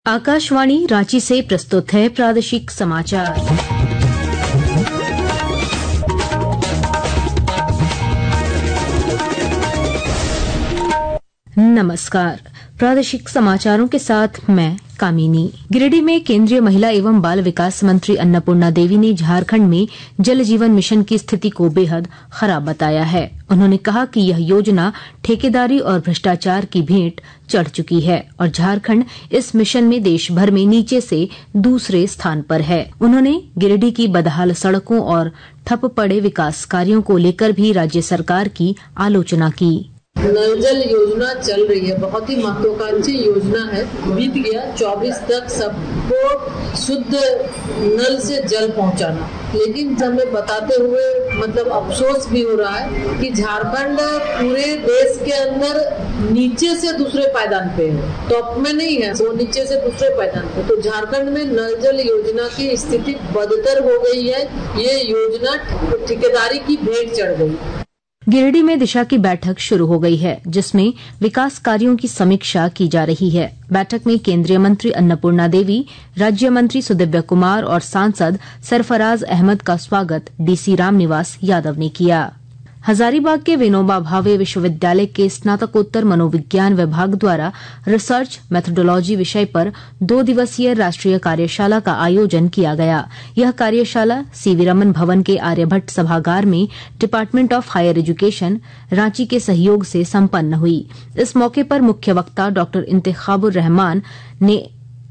आकाशवाणी रांची से प्रस्तुत है प्रादेशिक समाचार। नमस्कार, प्रादेशिक समाचारों के साथ मैं कामिनी। गिरिडीह में केंद्रीय महिला एवं बाल विकास मंत्री अन्नपूर्णा देवी ने झारखंड में जल जीवन मिशन की स्थिति को बेहद खराब बताया है। उन्होंने कहा कि यह योजना ठेकेदारी और भ्रष्टाचार की भेंट चढ़ चुकी है और झारखंड इस मिशन में देश भर में नीचे से दूसरे स्थान पर है। उन्होंने गिरिडीह की बदहाल सड़कों और ठप पड़े विकास कार्यों को लेकर भी राज्य सरकार की आलोचना की। नल जल योजना चल रही है, बहुत ही महत्वाकांक्षी योजना है। बीत गया 24 तक सबको शुद्ध नल से जल पहुंचाना, लेकिन हमें बताते हुए अफसोस भी हो रहा है कि झारखंड पूरे देश के अंदर नीचे से दूसरे पायदान पे है, टॉप में नहीं है, वो नीचे से दूसरे पायदान पे। तो झारखंड में नल जल योजना की स्थिति बदतर हो गई है। ये योजना ठेकेदारी की भेंट चढ़ गई। गिरिडीह में दिशा की बैठक शुरू हो गई है, जिसमें विकास कार्यों की समीक्षा की जा रही है। बैठक में केंद्रीय मंत्री अन्नपूर्णा देवी, राज्य मंत्री सुदिव्य कुमार और सांसद सरफराज अहमद का स्वागत डीसी रामनिवास यादव ने किया। हजारीबाग के विनोबा भावे विश्वविद्यालय के स्नातकोत्तर मनोविज्ञान विभाग द्वारा रिसर्च मेथोडोलॉजी विषय पर 2 दिवसीय राष्ट्रीय कार्यशाला का आयोजन किया गया। यह कार्यशाला सीवी रमन भवन के आर्यभट्ट सभागार में department of higher education Ranchi के सहयोग से संपन्न हुई। इस मौके पर मुख्य वक्ता डॉ इंतखाबुर रहमान ने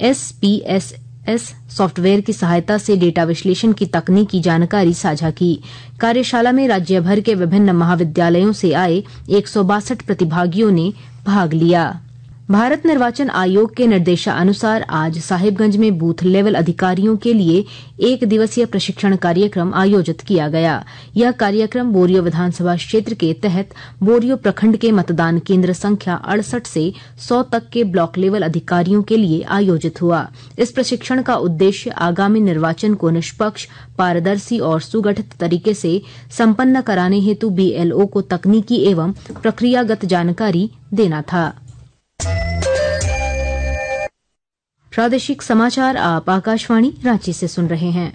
SPSS सॉफ्टवेयर की सहायता से डेटा विश्लेषण की तकनीकी जानकारी साझा की। कार्यशाला में राज्य भर के विभिन्न महाविद्यालयों से आए 162 प्रतिभागियों ने भाग लिया। भारत निर्वाचन आयोग के निर्देशानुसार आज साहिबगंज में बूथ लेवल अधिकारियों के लिए 1 दिवसीय प्रशिक्षण कार्यक्रम आयोजित किया गया। यह कार्यक्रम बोरियो विधानसभा क्षेत्र के तहत बोरियो प्रखंड के मतदान केंद्र संख्या 68 से 100 तक के ब्लॉक लेवल अधिकारियों के लिए आयोजित हुआ। इस प्रशिक्षण का उद्देश्य आगामी निर्वाचन को निष्पक्ष, पारदर्शी और सुगठित तरीके से संपन्न कराने हेतु BLO को तकनीकी एवं प्रक्रियागत जानकारी देना था। प्रादेशिक समाचार आप आकाशवाणी रांची से सुन रहे हैं।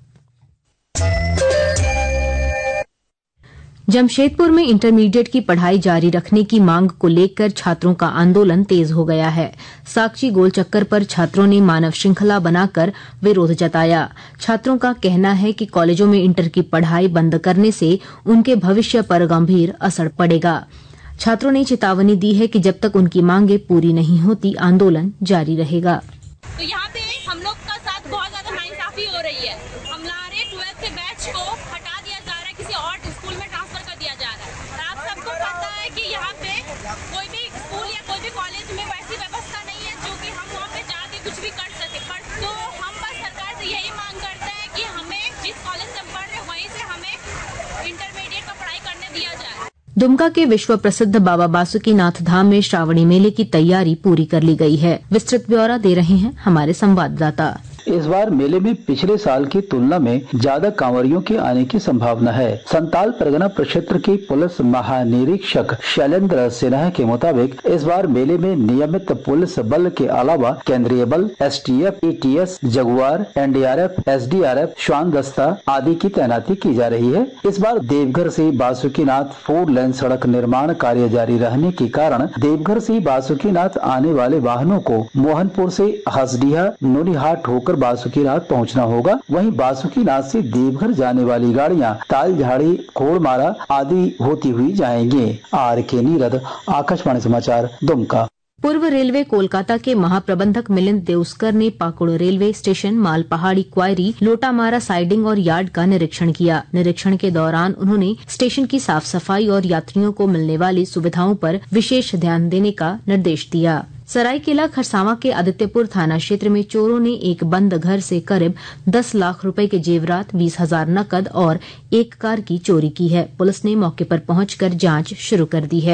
जमशेदपुर में इंटरमीडिएट की पढ़ाई जारी रखने की मांग को लेकर छात्रों का आंदोलन तेज हो गया है। साक्षी गोल चक्कर पर छात्रों ने मानव श्रृंखला बनाकर विरोध जताया। छात्रों का कहना है कि कॉलेजों में इंटर की पढ़ाई बंद करने से उनके भविष्य पर गंभीर असर पड़ेगा। छात्रों ने चेतावनी दी है कि जब तक उनकी मांगे पूरी नहीं होती, आंदोलन जारी रहेगा। तो यहाँ पे हम लोग का साथ बहुत ज्यादा नाइंसाफी हो रही है। हमारे 12th के बैच को हटा दिया जा रहा है, किसी और स्कूल में ट्रांसफर कर दिया जा रहा है। और आप सबको पता है कि यहाँ पे कोई भी स्कूल या कोई भी कॉलेज में वैसी व्यवस्था नहीं है जो कि हम वहाँ पे जाके कुछ भी कर सके। तो हम बस सरकार से यही मांग करते हैं कि हमें जिस कॉलेज से पढ़ रहे वहीं से हमें इंटरमीडिएट का पढ़ाई करने दिया जाए। दुमका के विश्व प्रसिद्ध बाबा बासुकीनाथ धाम में श्रावणी मेले की तैयारी पूरी कर ली गई है। विस्तृत ब्यौरा दे रहे हैं हमारे संवाददाता। इस बार मेले में पिछले साल की तुलना में ज्यादा कांवरियों के आने की संभावना है। संताल परगना प्रक्षेत्र के पुलिस महानिरीक्षक शैलेंद्र सिन्हा के मुताबिक इस बार मेले में नियमित पुलिस बल के अलावा केंद्रीय बल, STF, ATS, Jaguar, NDRF, SDRF, श्वान दस्ता आदि की तैनाती की जा रही है। इस बार देवघर से बासुकीनाथ 4 लेन सड़क निर्माण कार्य जारी रहने के कारण देवघर से बासुकीनाथ आने वाले वाहनों को मोहनपुर से हसडीहा, नूनीहाट होकर बासुकीनाथ पहुंचना होगा। वहीं बासुकीनाथ से देवघर जाने वाली गाड़ियां तालझाड़ी, खोड़मारा आदि होती हुई जाएंगी। RK नीरद, आकाशवाणी समाचार, दुमका। पूर्व रेलवे कोलकाता के महाप्रबंधक मिलिंद देउस्कर ने Pakur railway station, Malpahari quarry, Lotamara siding और यार्ड का निरीक्षण किया। निरीक्षण के दौरान उन्होंने स्टेशन की साफ सफाई और यात्रियों को मिलने वाली सुविधाओं पर विशेष ध्यान देने का निर्देश दिया। सरायकेला खरसावां के आदित्यपुर थाना क्षेत्र में चोरों ने एक बंद घर से करीब 10 लाख रुपए के जेवरात, 20,000 नकद और एक कार की चोरी की है। पुलिस ने मौके पर पहुंचकर जांच शुरू कर दी है।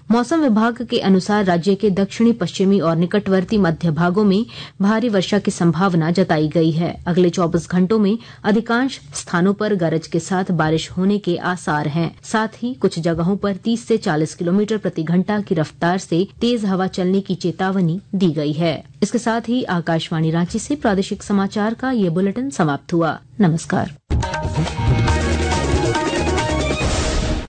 मौसम विभाग के अनुसार राज्य के दक्षिणी पश्चिमी और निकटवर्ती मध्य भागों में भारी वर्षा की संभावना जताई गई है। अगले 24 घंटों में अधिकांश स्थानों पर गरज के साथ बारिश होने के आसार हैं। साथ ही कुछ जगहों पर 30 से 40 किलोमीटर प्रति घंटा की रफ्तार से तेज हवा चलने की चेतावनी दी गई है। इसके साथ ही आकाशवाणी रांची से प्रादेशिक समाचार का ये बुलेटिन समाप्त हुआ। नमस्कार।